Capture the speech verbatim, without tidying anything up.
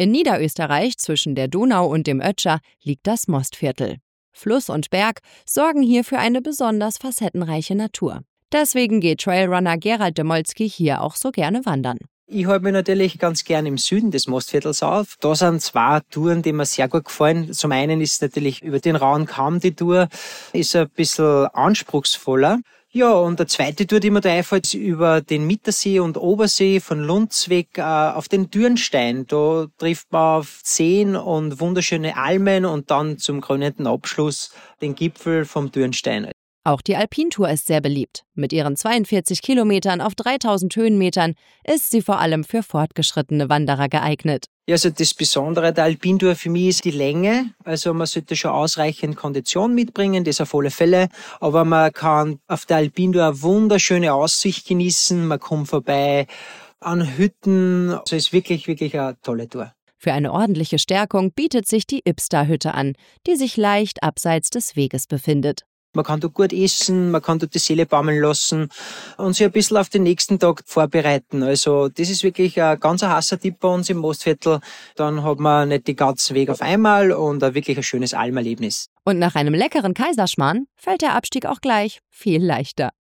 In Niederösterreich zwischen der Donau und dem Ötscher liegt das Mostviertel. Fluss und Berg sorgen hier für eine besonders facettenreiche Natur. Deswegen geht Trailrunner Gerald Demolski hier auch so gerne wandern. Ich halte mich natürlich ganz gern im Süden des Mostviertels auf. Da sind zwei Touren, die mir sehr gut gefallen. Zum einen ist natürlich über den rauen Kamm die Tour, ist ein bisschen anspruchsvoller. Ja, und der zweite Tour, die mir da einfällt, ist über den Mittersee und Obersee von Lunds weg äh, auf den Dürnstein. Da trifft man auf Seen und wunderschöne Almen und dann zum krönenden Abschluss den Gipfel vom Dürnstein. Auch die Alpintour ist sehr beliebt. Mit ihren zweiundvierzig Kilometern auf dreitausend Höhenmetern ist sie vor allem für fortgeschrittene Wanderer geeignet. Ja, also das Besondere der Alpintour für mich ist die Länge. Also man sollte schon ausreichend Kondition mitbringen, das auf alle Fälle. Aber man kann auf der Alpintour eine wunderschöne Aussicht genießen. Man kommt vorbei an Hütten. Also es ist wirklich, wirklich eine tolle Tour. Für eine ordentliche Stärkung bietet sich die Ibster-Hütte an, die sich leicht abseits des Weges befindet. Man kann dort gut essen, man kann dort die Seele baumeln lassen und sich ein bisschen auf den nächsten Tag vorbereiten. Also das ist wirklich ein ganz heißer Tipp bei uns im Mostviertel. Dann hat man nicht den ganzen Weg auf einmal und ein wirklich ein schönes Almerlebnis. Und nach einem leckeren Kaiserschmarrn fällt der Abstieg auch gleich viel leichter.